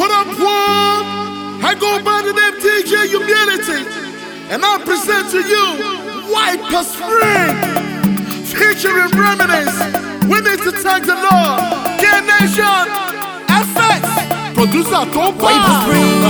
What up, world? I go by the name DJ Humility, and I present to you White Per Spring, featuring Reminisce. We need to thank the Lord. Get Nation, FX, producer Tom White Per Spring.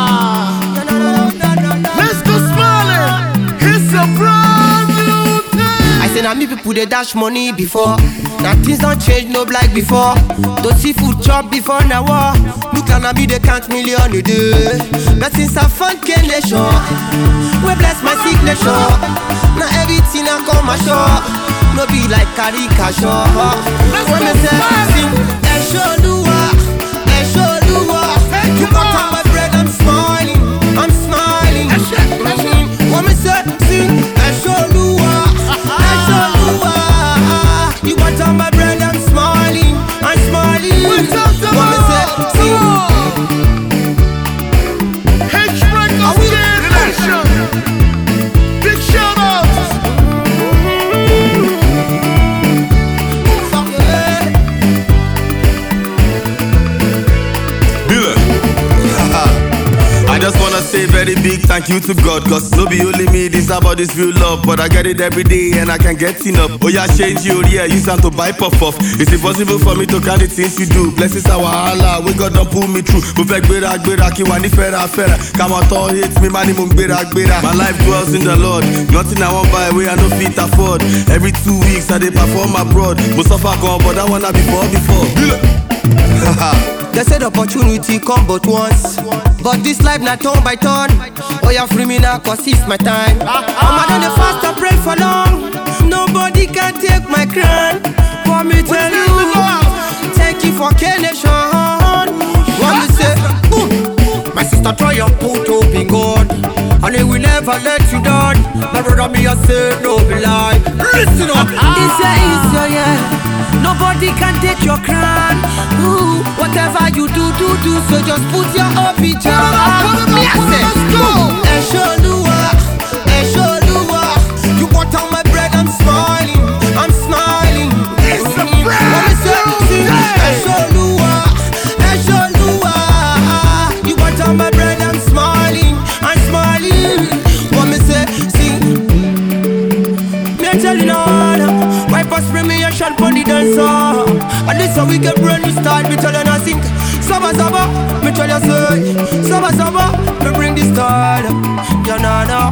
Let's go smiling. It's a brand new day. I say now me people they dash money before. Now things don't change no like before. Don't see food chop before now war. Look at me they count million a day. But since I found K-Nation, we bless my signature. Now everything I come my shore. No be like caricature. When me say sing, Esholua, Esholua. You got on my bread, I'm smiling, I'm smiling. When me say sing, Esholua, Esholua. You got on my bread, I'm smiling, I'm smiling. When me say sing, H-Records, Get Nation. Big shout out. I just wanna say very big thank you to God, cause no be only me, this about this real love. But I get it every day and I can get enough. Oh yeah, change you, yeah, use them to buy puff off. It's impossible for me to count the things you do. Blessings are wahala, we God don't pull me through. Go back, gbera, kiwani fera. Come out all hits, me money mung gbera. My life dwells in the Lord. Nothing I want buy, way I no fit afford. Every 2 weeks I dey perform abroad. Most of I gone, but I wanna before. they said opportunity come but once, but this life not turn by turn. Oh yeah, free me now cause it's my time. I'm done the fast and pray for long. Nobody can take my crown. For me tell you, thank you for K-Nation. What me say, my sister try and put up in God, and he will never let you down. My brother me a say no be lie. Listen up, it's yeah. Nobody can take your crown. Ooh, whatever you do, so just put your up in Let's go. Esholua, Esholua. You got on my bread, I'm smiling, I'm smiling. It's a brand new day. Esholua, Esholua. You got on my bread, I'm smiling, I'm smiling. What me say, sing. Me a tell you now. White Per Spring me a shot for the dancer. And this how we get brand new start. Me tell you now sing. Saba, me tell you say. Saba, me bring the style. You know.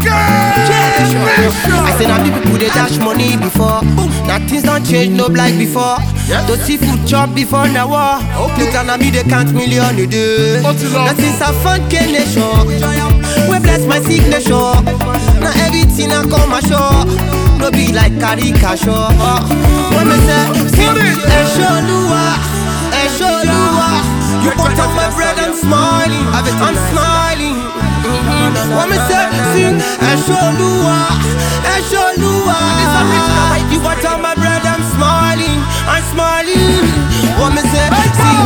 I say now people they dash money before. Now things don't change no like before. Don't see food chop before now war. Look at me they count million a day. Now since I found K-Nation, we bless my signature. Now everything I come my show. No be like caricature. When me say sing, Esholua, Esholua. You put on my bread, I'm smiling, I'm smiling. When me say sing, Esholua, Esholua. You put on my bread, I'm smiling, I'm smiling. When me say sing,